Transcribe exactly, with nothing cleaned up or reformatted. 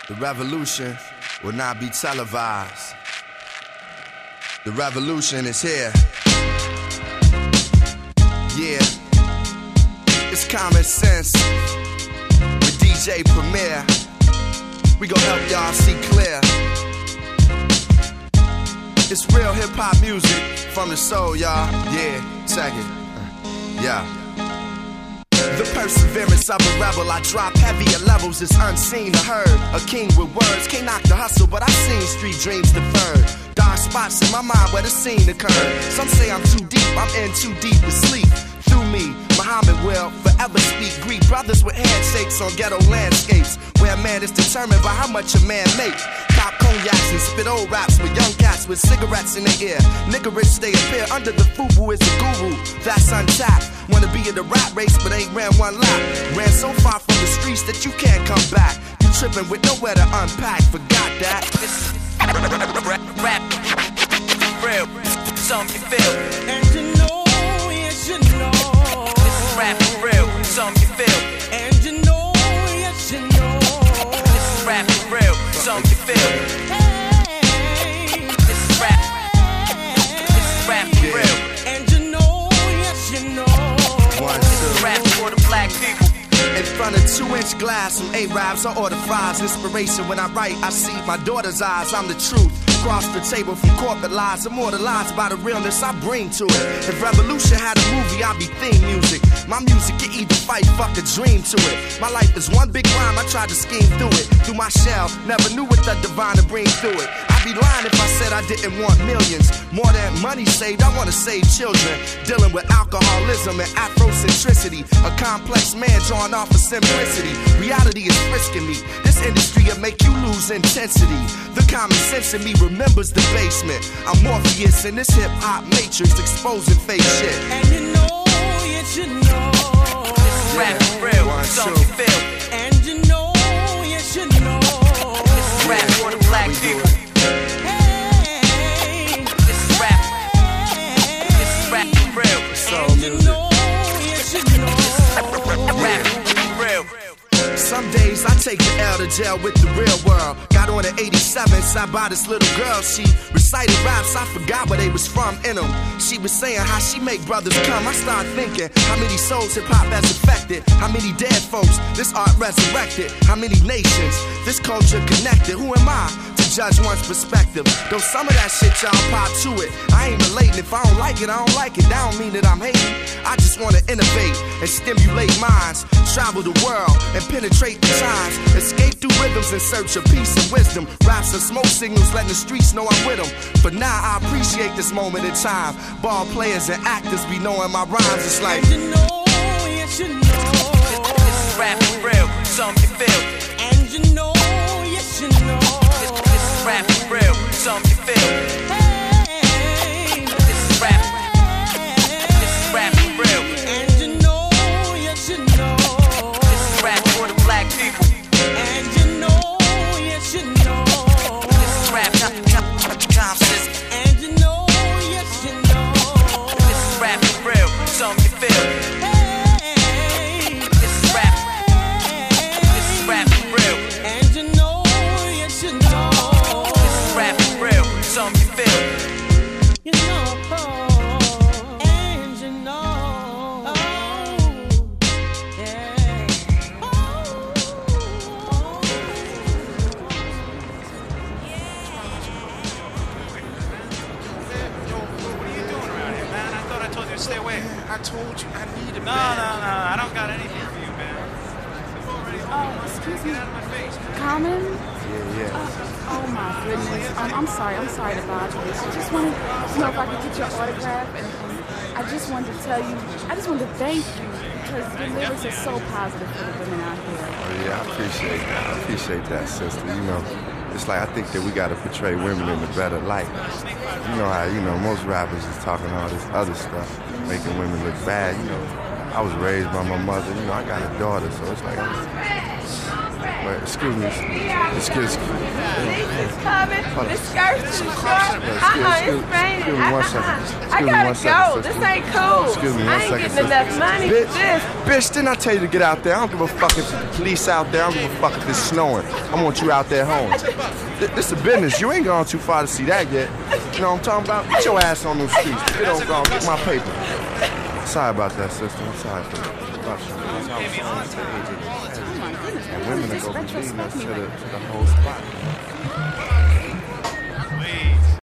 The revolution will not be televised. The revolution is here. Yeah, it's common sense with D J Premier. We gon' help y'all see clear. It's real hip-hop music from the soul, y'all. Yeah, check it. Yeah. The perseverance of a rebel, I drop heavier levels, it's unseen or heard. A king with words, can't knock the hustle, but I've seen street dreams deferred. Dark spots in my mind where the scene occurred. Some say I'm too deep, I'm in too deep to sleep. Through me, Muhammad will forever speak. Greet brothers with handshakes on ghetto landscapes, where a man is determined by how much a man makes. Pop cognacs and spit old raps with young cats with cigarettes in their ear. Nigga rich they appear under the fubu is a guru. That's untapped. Wanna be in the rap race but ain't ran one lap. Ran so far from the streets that you can't come back. You tripping with nowhere to unpack. Forgot that. This rap, rap, real, something you feel. And you know, yes you know. This is rap for real, something you feel. And you know, yes you know. This is rap for real, something you feel. Hey, This is rap, this is rap for real. and you know, yes you know. One, This is two. rap for the black people. In front of two-inch glass, some A-Rabs, I order fries. Inspiration when I write, I see my daughter's eyes. I'm the truth. Cross the table from corporate lies, immortalized by the realness I bring to it. If revolution had a movie, I'd be theme music. My music can either fight, fuck a dream to it. My life is one big rhyme, I tried to scheme through it. Through my shell, never knew what the divine to bring through it. I'd be lying if I said I didn't want millions. More than money saved, I wanna save children. Dealing with alcoholism and Afrocentricity. A complex man drawn off of simplicity. Reality is frisking me. This industry will make you lose intensity. The common sense in me remembers the basement. I'm Morpheus in this hip-hop matrix, exposing fake shit. And you know, yes you know. This is rap for real, One, something you two. feel. And you know, yes you know. This is rap for the black people. Hey, This is rap, this is rap for real. Soul and you music. know, yes you know. Rap for real. Some days I take the L to jail with the real world. Got on at eighty-seven, sat by this little girl. She recited raps, I forgot where they was from in them. She was saying how she make brothers come. I started thinking, how many souls hip-hop has affected? How many dead folks this art resurrected? How many nations this culture connected? Who am I to judge one's perspective? Though some of that shit y'all pop to it, I ain't relating. If I don't like it, I don't like it. That don't mean that I'm hating. I just wanna innovate and stimulate minds. Travel the world and penetrate the times. Escape through rhythms in search of peace and wisdom. Raps and smoke signals letting the streets know I'm with them. For now I appreciate this moment in time. Ball players and actors be knowing my rhymes. It's like, And you know, yes you know. This is rap for real, something you feel. And you know, yes you know. This, this is rap for real, something you feel. Hey, This is rap, this is rap for real. and you know, yes you know. This is rap for the black people. And you know, yes you know. This is rap, conscious. And you know, yes you know. This is rap for real, something you feel. Hey, This is rap, this is rap for real. and you know, yes you know. This is rap for real, something you feel. You know, and you know. Yeah. Stay away. I told you I need a No, man. no, no. I don't got anything for you, man. I'm already home. Oh, excuse me. Get out of my face. Common? yeah, yeah. Uh, oh my goodness. Um, I'm sorry. I'm sorry to bother you. I just wanted to know if I could get your autograph, and, and I just wanted to tell you. I just wanted to thank you because your lyrics are so positive for the women out here. Oh, yeah, I appreciate that. I appreciate that, sister. You know, it's like I think that we got to portray women in a better light. You know how, you know, most rappers is talking all this other stuff, making women look bad. You know, I I was raised by my mother. You know, I got a daughter, so it's like, I'm, wait, excuse me, excuse me. Police is coming. The skirt's too short. Excuse, Uh-uh, excuse, it's raining. excuse me one second. Uh-uh. Excuse I me gotta one go. second, This sister. ain't cool. Excuse me one I ain't second, getting sister. enough money Bitch, for this. bitch, didn't I tell you to get out there? I don't give a fuck if the police out there. I don't give a fuck if it's snowing. I want you out there home. Th- This is business. You ain't gone too far to see that yet. You know what I'm talking about? Get your ass on those streets. Get on, go, get my paper. Sorry about that, sister. I'm sorry for that. Oh my goodness, And you women just are going to be leading us retrospect to me the, like to the whole spot.